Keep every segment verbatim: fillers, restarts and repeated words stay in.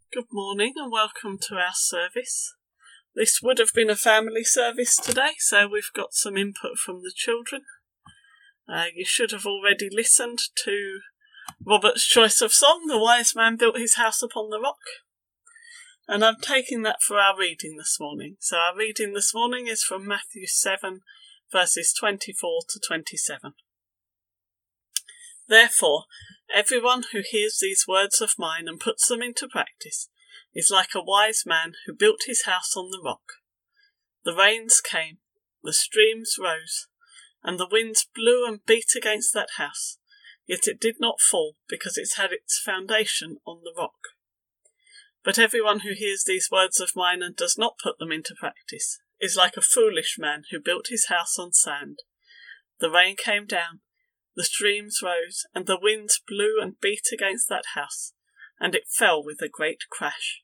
Good morning and welcome to our service. This would have been a family service today, so we've got some input from the children. Uh, you should have already listened to Robert's choice of song, The Wise Man Built His House Upon the Rock. And I'm taking that for our reading this morning. So our reading this morning is from Matthew seven, verses twenty-four to twenty-seven. Therefore, everyone who hears these words of mine and puts them into practice is like a wise man who built his house on the rock. The rains came, the streams rose, and the winds blew and beat against that house, yet it did not fall because it had its foundation on the rock. But everyone who hears these words of mine and does not put them into practice is like a foolish man who built his house on sand. The rain came down, the streams rose, and the winds blew and beat against that house, and it fell with a great crash.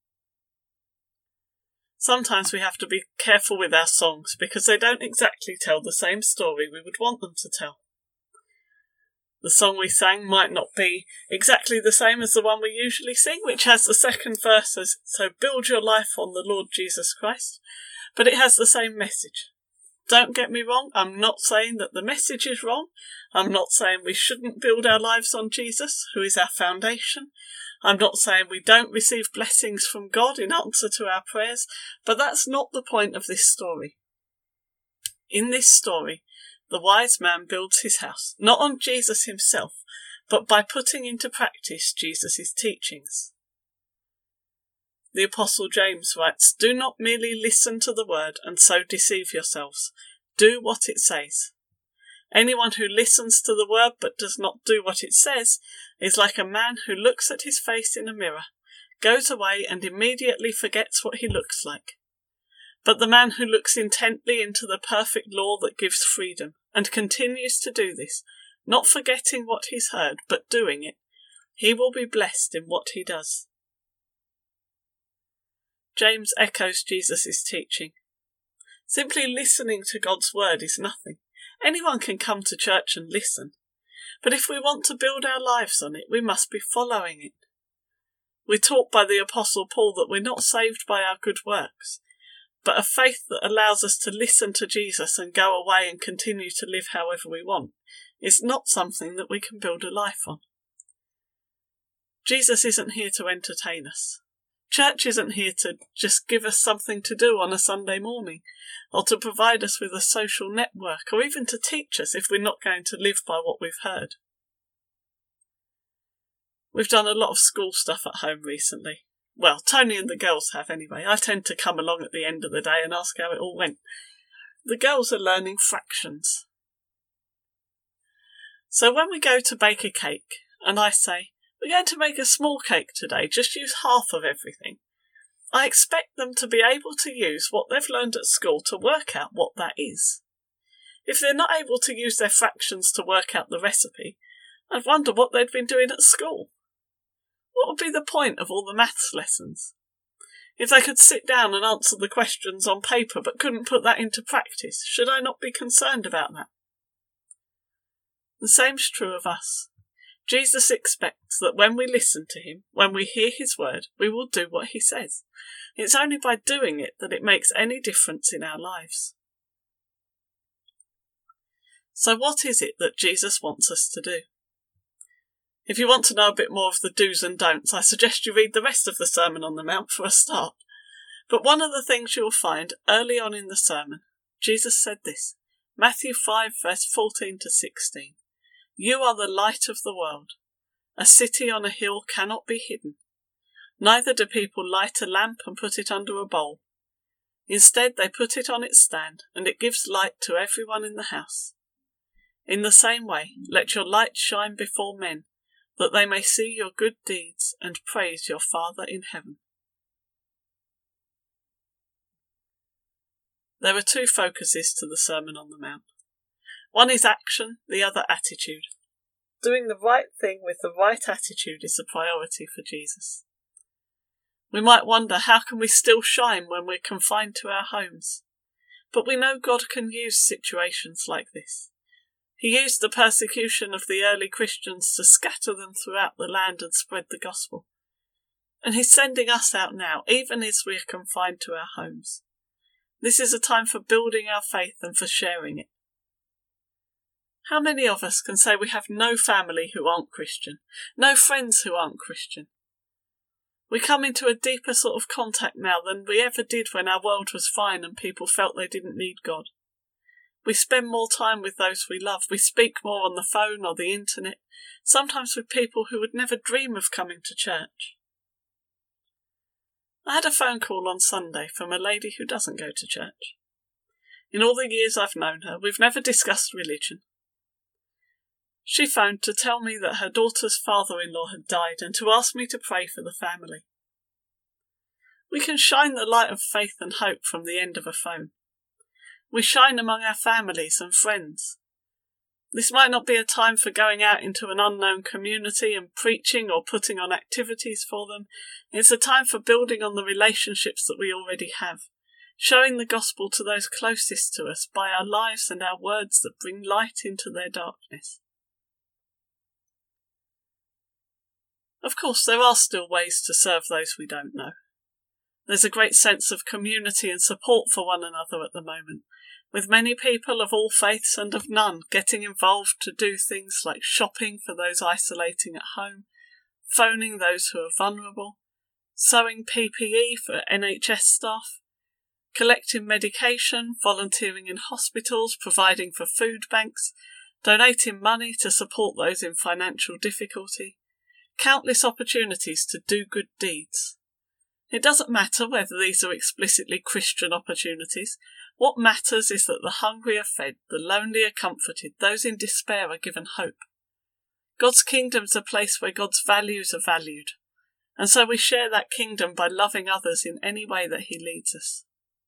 Sometimes we have to be careful with our songs because they don't exactly tell the same story we would want them to tell. The song we sang might not be exactly the same as the one we usually sing, which has the second verse as, so build your life on the Lord Jesus Christ, but it has the same message. Don't get me wrong, I'm not saying that the message is wrong. I'm not saying we shouldn't build our lives on Jesus, who is our foundation. I'm not saying we don't receive blessings from God in answer to our prayers, but that's not the point of this story. In this story, the wise man builds his house, not on Jesus himself, but by putting into practice Jesus' teachings. The Apostle James writes, "Do not merely listen to the word and so deceive yourselves. Do what it says. Anyone who listens to the word but does not do what it says is like a man who looks at his face in a mirror, goes away and immediately forgets what he looks like. But the man who looks intently into the perfect law that gives freedom and continues to do this, not forgetting what he's heard but doing it, he will be blessed in what he does." James echoes Jesus' teaching. Simply listening to God's word is nothing. Anyone can come to church and listen. But if we want to build our lives on it, we must be following it. We're taught by the Apostle Paul that we're not saved by our good works, but a faith that allows us to listen to Jesus and go away and continue to live however we want is not something that we can build a life on. Jesus isn't here to entertain us. Church isn't here to just give us something to do on a Sunday morning, or to provide us with a social network, or even to teach us if we're not going to live by what we've heard. We've done a lot of school stuff at home recently. Well, Tony and the girls have anyway. I tend to come along at the end of the day and ask how it all went. The girls are learning fractions. So when we go to bake a cake, and I say, "We're going to make a small cake today, just use half of everything," I expect them to be able to use what they've learned at school to work out what that is. If they're not able to use their fractions to work out the recipe, I'd wonder what they'd been doing at school. What would be the point of all the maths lessons? If they could sit down and answer the questions on paper but couldn't put that into practice, should I not be concerned about that? The same's true of us. Jesus expects that when we listen to him, when we hear his word, we will do what he says. It's only by doing it that it makes any difference in our lives. So what is it that Jesus wants us to do? If you want to know a bit more of the do's and don'ts, I suggest you read the rest of the Sermon on the Mount for a start. But one of the things you'll find early on in the sermon, Jesus said this, Matthew five, verse fourteen to sixteen. "You are the light of the world. A city on a hill cannot be hidden. Neither do people light a lamp and put it under a bowl. Instead, they put it on its stand, and it gives light to everyone in the house. In the same way, let your light shine before men, that they may see your good deeds and praise your Father in heaven." There are two focuses to the Sermon on the Mount. One is action, the other attitude. Doing the right thing with the right attitude is the priority for Jesus. We might wonder, how can we still shine when we're confined to our homes? But we know God can use situations like this. He used the persecution of the early Christians to scatter them throughout the land and spread the gospel. And he's sending us out now, even as we are confined to our homes. This is a time for building our faith and for sharing it. How many of us can say we have no family who aren't Christian, no friends who aren't Christian? We come into a deeper sort of contact now than we ever did when our world was fine and people felt they didn't need God. We spend more time with those we love. We speak more on the phone or the internet, sometimes with people who would never dream of coming to church. I had a phone call on Sunday from a lady who doesn't go to church. In all the years I've known her, we've never discussed religion. She phoned to tell me that her daughter's father-in-law had died and to ask me to pray for the family. We can shine the light of faith and hope from the end of a phone. We shine among our families and friends. This might not be a time for going out into an unknown community and preaching or putting on activities for them. It's a time for building on the relationships that we already have, showing the gospel to those closest to us by our lives and our words that bring light into their darkness. Of course, there are still ways to serve those we don't know. There's a great sense of community and support for one another at the moment, with many people of all faiths and of none getting involved to do things like shopping for those isolating at home, phoning those who are vulnerable, sewing P P E for N H S staff, collecting medication, volunteering in hospitals, providing for food banks, donating money to support those in financial difficulty. Countless opportunities to do good deeds. It doesn't matter whether these are explicitly Christian opportunities. What matters is that the hungry are fed, the lonely are comforted, those in despair are given hope. God's kingdom's a place where God's values are valued, and so we share that kingdom by loving others in any way that he leads us.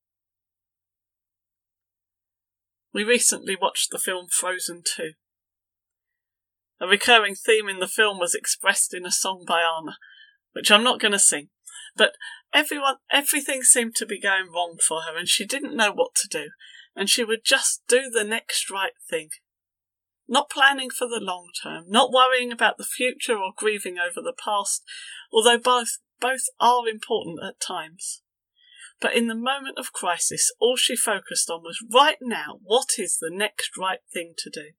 We recently watched the film Frozen two. A recurring theme in the film was expressed in a song by Anna, which I'm not going to sing, but everyone, everything seemed to be going wrong for her and she didn't know what to do, and she would just do the next right thing. Not planning for the long term, not worrying about the future or grieving over the past, although both, both are important at times. But in the moment of crisis, all she focused on was right now, what is the next right thing to do?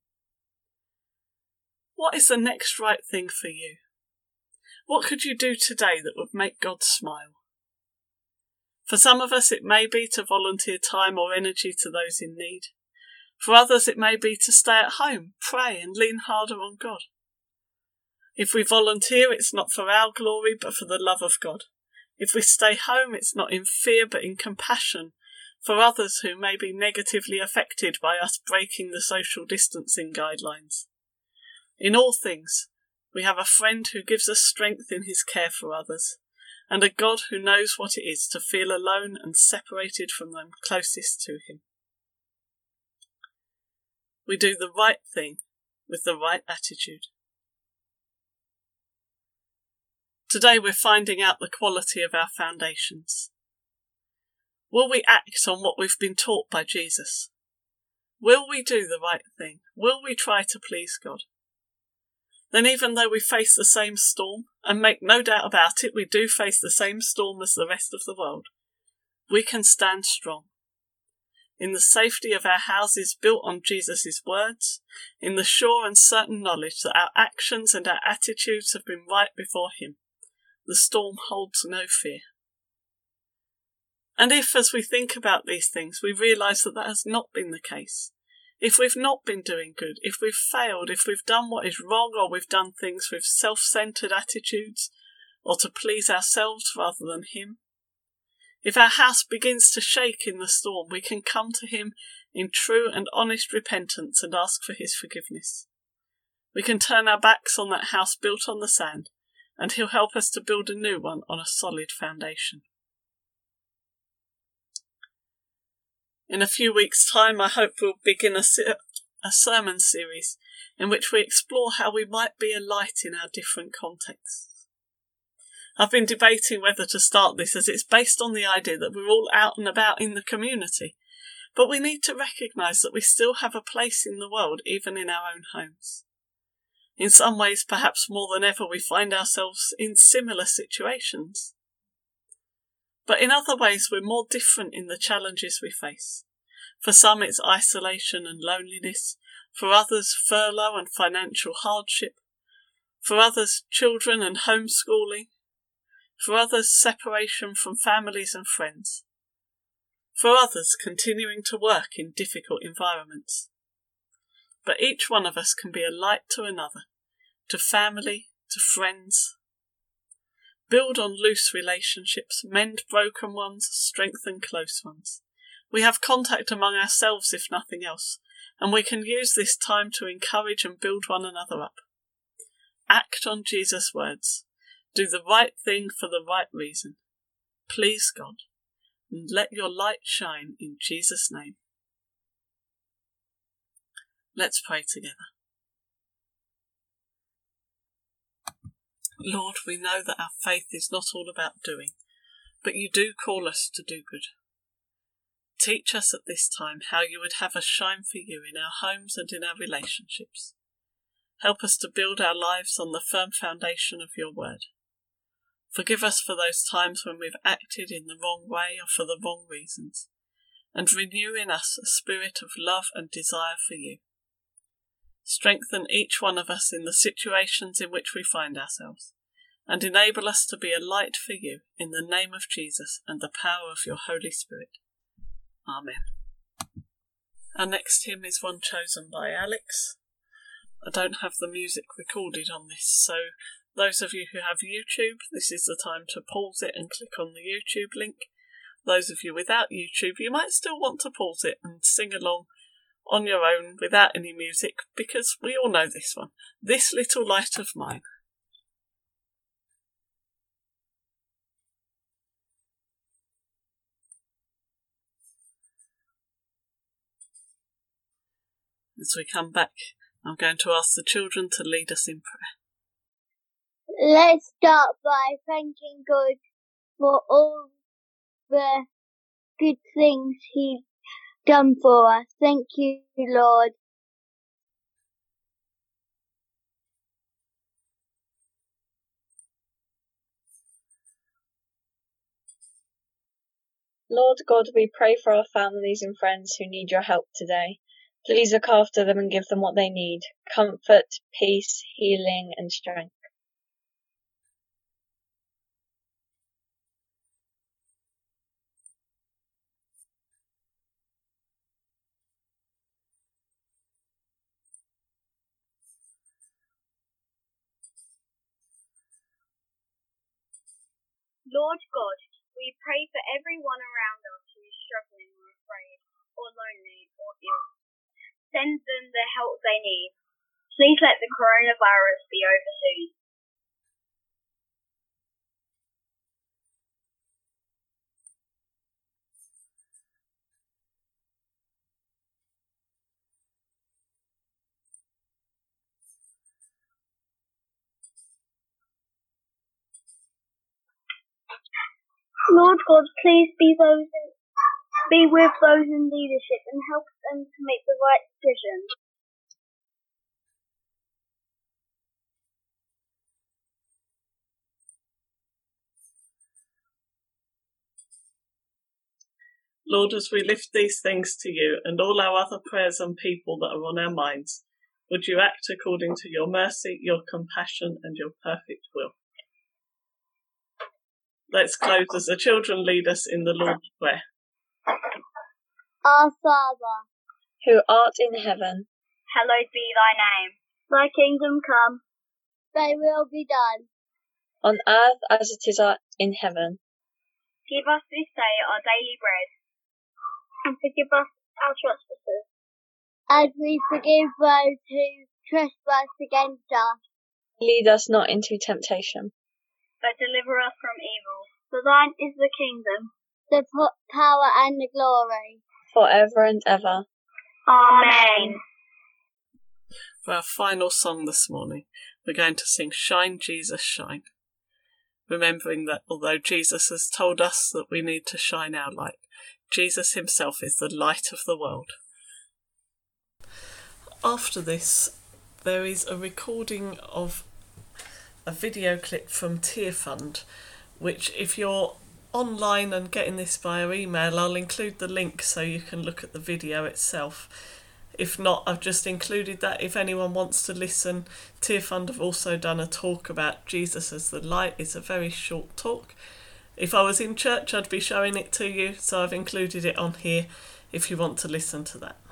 What is the next right thing for you? What could you do today that would make God smile? For some of us it may be to volunteer time or energy to those in need. For others it may be to stay at home, pray and lean harder on God. If we volunteer, it's not for our glory but for the love of God. If we stay home, it's not in fear but in compassion for others who may be negatively affected by us breaking the social distancing guidelines. In all things, we have a friend who gives us strength in his care for others, and a God who knows what it is to feel alone and separated from them closest to him. We do the right thing with the right attitude. Today we're finding out the quality of our foundations. Will we act on what we've been taught by Jesus? Will we do the right thing? Will we try to please God? Then even though we face the same storm, and make no doubt about it, we do face the same storm as the rest of the world, we can stand strong. In the safety of our houses built on Jesus' words, in the sure and certain knowledge that our actions and our attitudes have been right before him, the storm holds no fear. And if, as we think about these things, we realise that that has not been the case, if we've not been doing good, if we've failed, if we've done what is wrong, or we've done things with self-centred attitudes, or to please ourselves rather than him, if our house begins to shake in the storm, we can come to him in true and honest repentance and ask for his forgiveness. We can turn our backs on that house built on the sand, and he'll help us to build a new one on a solid foundation. In a few weeks' time, I hope we'll begin a, ser- a sermon series in which we explore how we might be a light in our different contexts. I've been debating whether to start this, as it's based on the idea that we're all out and about in the community, but we need to recognise that we still have a place in the world, even in our own homes. In some ways, perhaps more than ever, we find ourselves in similar situations. But in other ways, we're more different in the challenges we face. For some, it's isolation and loneliness. For others, furlough and financial hardship. For others, children and homeschooling. For others, separation from families and friends. For others, continuing to work in difficult environments. But each one of us can be a light to another, to family, to friends. Build on loose relationships, mend broken ones, strengthen close ones. We have contact among ourselves, if nothing else, and we can use this time to encourage and build one another up. Act on Jesus' words. Do the right thing for the right reason. Please God, and let your light shine in Jesus' name. Let's pray together. Lord, we know that our faith is not all about doing, but you do call us to do good. Teach us at this time how you would have us shine for you in our homes and in our relationships. Help us to build our lives on the firm foundation of your word. Forgive us for those times when we've acted in the wrong way or for the wrong reasons, and renew in us a spirit of love and desire for you. Strengthen each one of us in the situations in which we find ourselves, and enable us to be a light for you in the name of Jesus and the power of your Holy Spirit. Amen. Our next hymn is one chosen by Alex. I don't have the music recorded on this, so those of you who have YouTube, this is the time to pause it and click on the YouTube link. Those of you without YouTube, you might still want to pause it and sing along on your own without any music, because we all know this one. This Little Light of Mine. As we come back, I'm going to ask the children to lead us in prayer. Let's start by thanking God for all the good things He's done for us. Thank you, Lord. Lord God, we pray for our families and friends who need your help today. Please look after them and give them what they need: comfort, peace, healing, and strength. Lord God, we pray for everyone around us who is struggling or afraid, or lonely, or ill. Send them the help they need. Please let the coronavirus be over soon. Lord God, please be those in, be with those in leadership and help them to make the right decisions. Lord, as we lift these things to you and all our other prayers and people that are on our minds, would you act according to your mercy, your compassion, and your perfect will? Let's close as the children lead us in the Lord's Prayer. Our Father, who art in heaven, hallowed be thy name. Thy kingdom come. thy will be done, on earth as it is in heaven. Give us this day our daily bread, and forgive us our trespasses, as we forgive those who trespass against us. Lead us not into temptation, but deliver us from evil. For thine is the kingdom, the power and the glory, forever and ever. Amen. For our final song this morning, we're going to sing Shine, Jesus, Shine, remembering that although Jesus has told us that we need to shine our light, Jesus himself is the light of the world. After this, there is a recording of a video clip from Tear Fund, which, if you're online and getting this via email, I'll include the link so you can look at the video itself. If not, I've just included that if anyone wants to listen. Tearfund have also done a talk about Jesus as the light. It's a very short talk. If I was in church, I'd be showing it to you, so I've included it on here if you want to listen to that.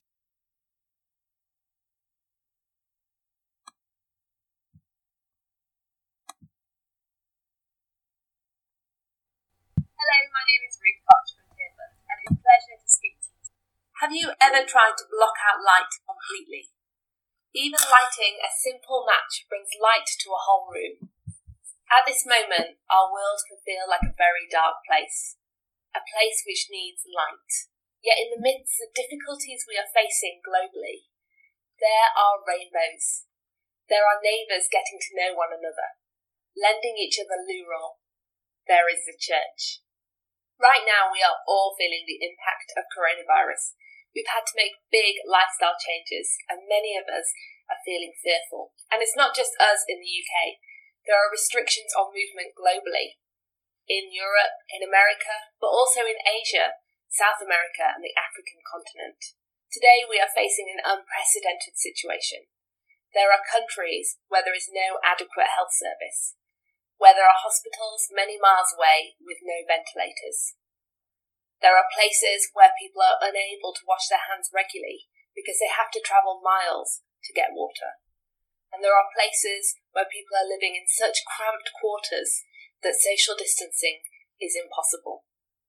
Hello, my name is Ruth Koch from Tearfund, and it's a pleasure to speak to you. Have you ever tried to block out light completely? Even lighting a simple match brings light to a whole room. At this moment, our world can feel like a very dark place, a place which needs light. Yet in the midst of difficulties we are facing globally, there are rainbows. There are neighbours getting to know one another, lending each other loo-roll. There is the church. Right now, we are all feeling the impact of coronavirus. We've had to make big lifestyle changes, and many of us are feeling fearful. And it's not just us in the U K. There are restrictions on movement globally, in Europe, in America, but also in Asia, South America, and the African continent. Today, we are facing an unprecedented situation. There are countries where there is no adequate health service, where there are hospitals many miles away with no ventilators. There are places where people are unable to wash their hands regularly because they have to travel miles to get water. And there are places where people are living in such cramped quarters that social distancing is impossible.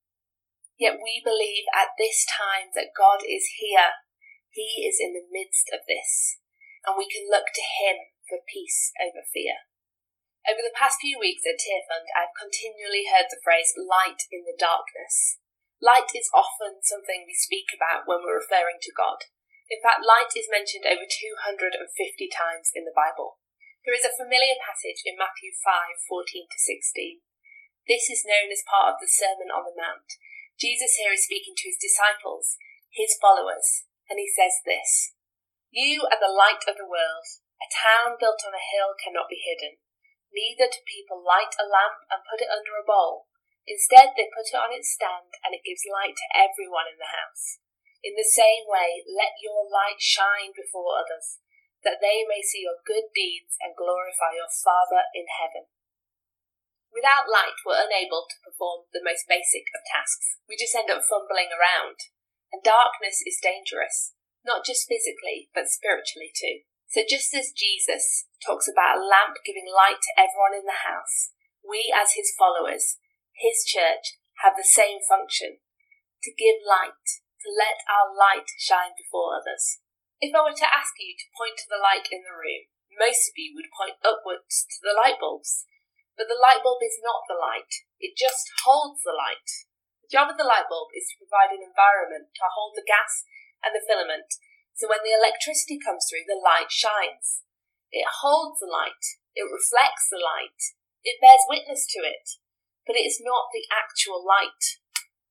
Yet we believe at this time that God is here. He is in the midst of this, and we can look to Him for peace over fear. Over the past few weeks at Tearfund, I've continually heard the phrase light in the darkness. Light is often something we speak about when we're referring to God. In fact, light is mentioned over two hundred fifty times in the Bible. There is a familiar passage in Matthew five, fourteen to sixteen. This is known as part of the Sermon on the Mount. Jesus here is speaking to his disciples, his followers, and he says this: "You are the light of the world. A town built on a hill cannot be hidden. Neither do people light a lamp and put it under a bowl. Instead, they put it on its stand, and it gives light to everyone in the house. In the same way, let your light shine before others, that they may see your good deeds and glorify your Father in heaven." Without light, we're unable to perform the most basic of tasks. We just end up fumbling around. And darkness is dangerous, not just physically, but spiritually too. So just as Jesus talks about a lamp giving light to everyone in the house, we as his followers, his church, have the same function: to give light, to let our light shine before others. If I were to ask you to point to the light in the room, most of you would point upwards to the light bulbs. But the light bulb is not the light, it just holds the light. The job of the light bulb is to provide an environment to hold the gas and the filament, so when the electricity comes through, the light shines. It holds the light, it reflects the light, it bears witness to it, but it is not the actual light.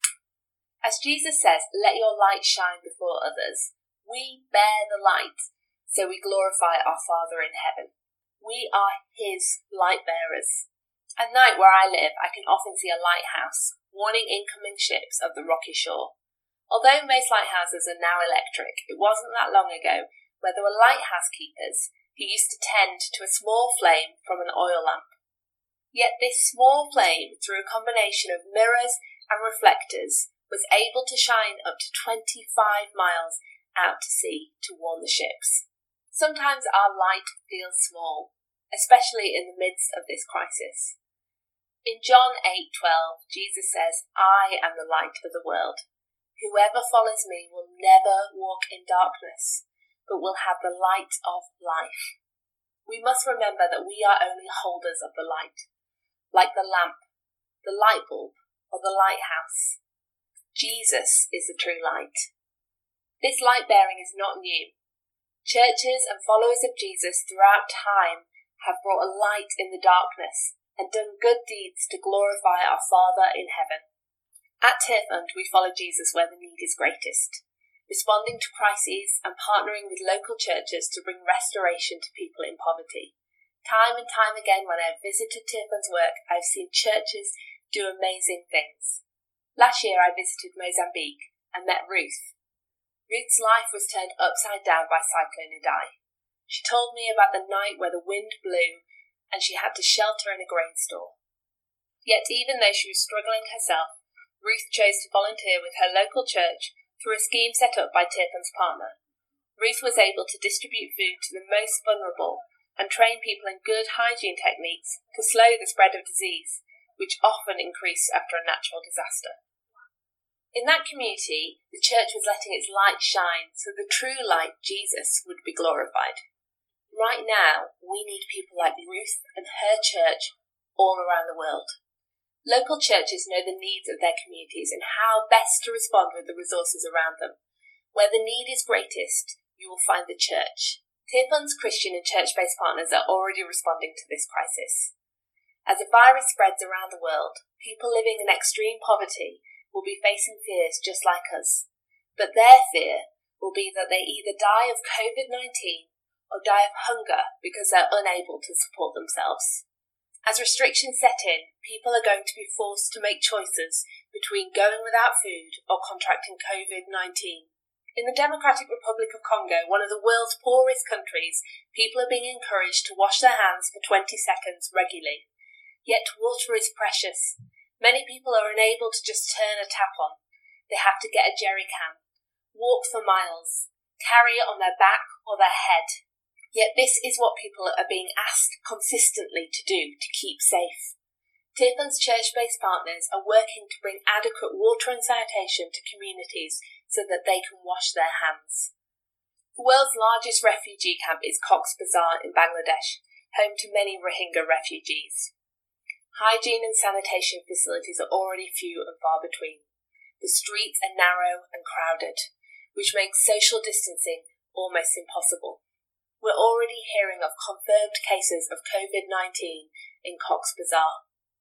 As Jesus says, "Let your light shine before others," we bear the light, so we glorify our Father in heaven. We are his light bearers. At night where I live, I can often see a lighthouse, warning incoming ships of the rocky shore. Although most lighthouses are now electric, it wasn't that long ago where there were lighthouse keepers who used to tend to a small flame from an oil lamp. Yet this small flame, through a combination of mirrors and reflectors, was able to shine up to twenty-five miles out to sea to warn the ships. Sometimes our light feels small, especially in the midst of this crisis. In John eight twelve, Jesus says, "I am the light of the world. Whoever follows me will never walk in darkness, but will have the light of life." We must remember that we are only holders of the light, like the lamp, the light bulb, or the lighthouse. Jesus is the true light. This light bearing is not new. Churches and followers of Jesus throughout time have brought a light in the darkness and done good deeds to glorify our Father in heaven. At Tearfund, we follow Jesus where the need is greatest, responding to crises and partnering with local churches to bring restoration to people in poverty. Time and time again, when I've visited Tearfund's work, I've seen churches do amazing things. Last year I visited Mozambique and met Ruth. Ruth's life was turned upside down by Cyclone Idai. She told me about the night where the wind blew and she had to shelter in a grain store. Yet even though she was struggling herself, Ruth chose to volunteer with her local church through a scheme set up by Tirpan's partner. Ruth was able to distribute food to the most vulnerable and train people in good hygiene techniques to slow the spread of disease, which often increase after a natural disaster. In that community, the church was letting its light shine so the true light, Jesus, would be glorified. Right now, we need people like Ruth and her church all around the world. Local churches know the needs of their communities and how best to respond with the resources around them. Where the need is greatest, you will find the church. Tirpan's Christian and church-based partners are already responding to this crisis. As the virus spreads around the world, people living in extreme poverty will be facing fears just like us. But their fear will be that they either die of covid nineteen or die of hunger because they're unable to support themselves. As restrictions set in, people are going to be forced to make choices between going without food or contracting covid nineteen. In the Democratic Republic of Congo, one of the world's poorest countries, people are being encouraged to wash their hands for twenty seconds regularly. Yet water is precious. Many people are unable to just turn a tap on. They have to get a jerry can, walk for miles, carry it on their back or their head. Yet this is what people are being asked consistently to do to keep safe. Tirpan's church-based partners are working to bring adequate water and sanitation to communities so that they can wash their hands. The world's largest refugee camp is Cox's Bazar in Bangladesh, home to many Rohingya refugees. Hygiene and sanitation facilities are already few and far between. The streets are narrow and crowded, which makes social distancing almost impossible. We're already hearing of confirmed cases of covid nineteen in Cox's Bazar.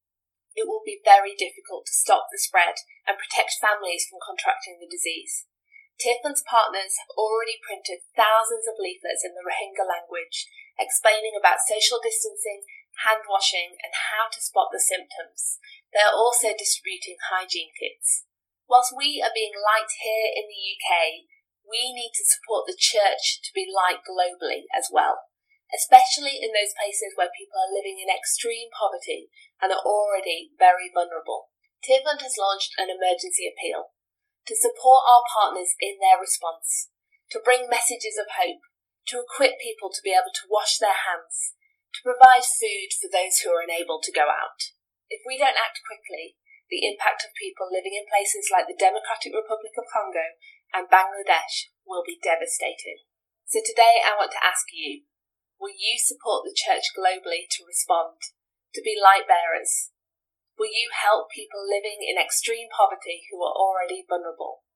It will be very difficult to stop the spread and protect families from contracting the disease. Tirpan's partners have already printed thousands of leaflets in the Rohingya language, explaining about social distancing, hand washing and how to spot the symptoms. They are also distributing hygiene kits. Whilst we are being light here in the U K, we need to support the church to be light globally as well, especially in those places where people are living in extreme poverty and are already very vulnerable. Tirpan has launched an emergency appeal to support our partners in their response, to bring messages of hope, to equip people to be able to wash their hands, to provide food for those who are unable to go out. If we don't act quickly, the impact of people living in places like the Democratic Republic of Congo and Bangladesh will be devastating. So today I want to ask you, will you support the church globally to respond, to be light bearers? Will you help people living in extreme poverty who are already vulnerable?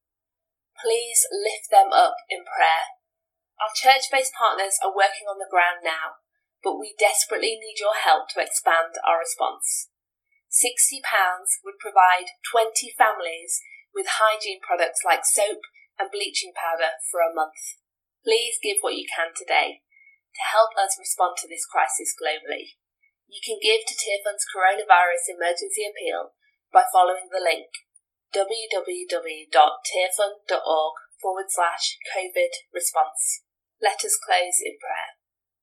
Please lift them up in prayer. Our church-based partners are working on the ground now, but we desperately need your help to expand our response. sixty pounds would provide twenty families with hygiene products like soap and bleaching powder for a month. Please give what you can today to help us respond to this crisis globally. You can give to Tirpan's Coronavirus Emergency Appeal by following the link www.tirpan.org forward slash COVID response. Let us close in prayer.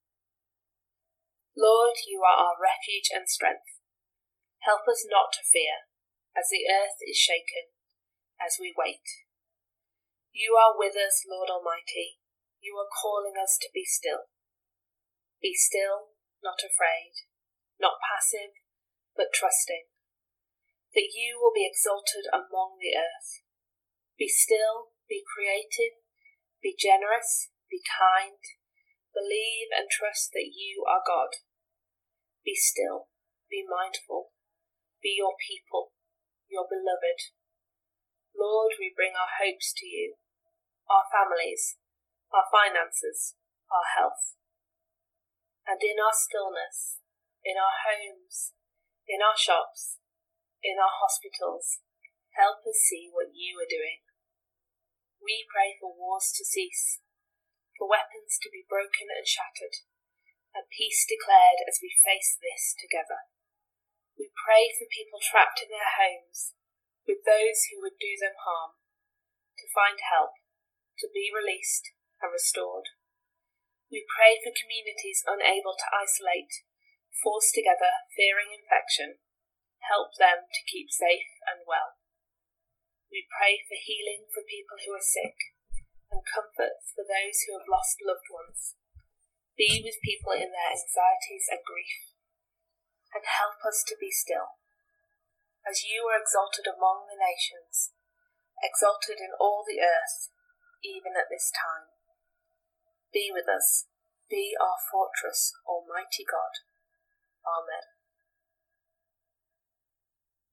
Lord, you are our refuge and strength. Help us not to fear, as the earth is shaken, as we wait. You are with us, Lord Almighty. You are calling us to be still. Be still, not afraid, not passive, but trusting, that you will be exalted among the earth. Be still, be creative, be generous, be kind, believe and trust that you are God. Be still, be mindful, be your people, your beloved. Lord, we bring our hopes to you, our families, our finances, our health. And in our stillness, in our homes, in our shops, in our hospitals, help us see what you are doing. We pray for wars to cease, for weapons to be broken and shattered, and peace declared as we face this together. We pray for people trapped in their homes, with those who would do them harm, to find help, to be released and restored. We pray for communities unable to isolate, forced together, fearing infection. Help them to keep safe and well. We pray for healing for people who are sick, and comfort for those who have lost loved ones. Be with people in their anxieties and grief, and help us to be still. As you are exalted among the nations, exalted in all the earth, even at this time. Be with us, be our fortress, Almighty God. Amen.